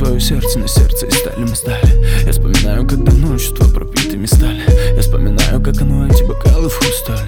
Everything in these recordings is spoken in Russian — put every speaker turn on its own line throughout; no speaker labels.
свое сердце на сердце, и стали мы стали. Я вспоминаю, как давно чувства пропитыми стали. Я вспоминаю, как оно, эти бокалы в хрустале.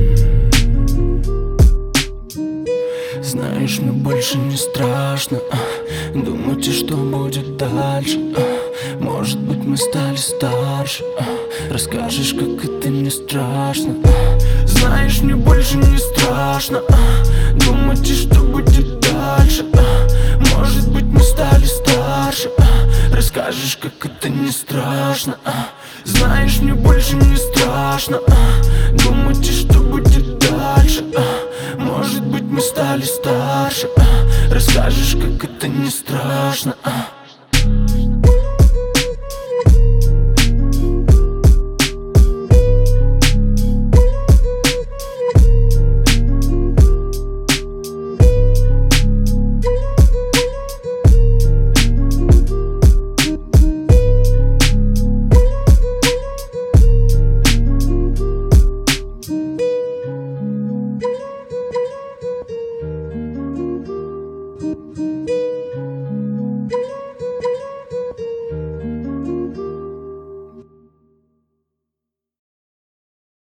Знаешь, мне больше не страшно думать, что будет дальше. Может быть, мы стали старше. Расскажешь, как это не страшно. Знаешь, мне больше не страшно думать, что будет дальше. Может быть, мы стали старше. Расскажешь, как это не страшно.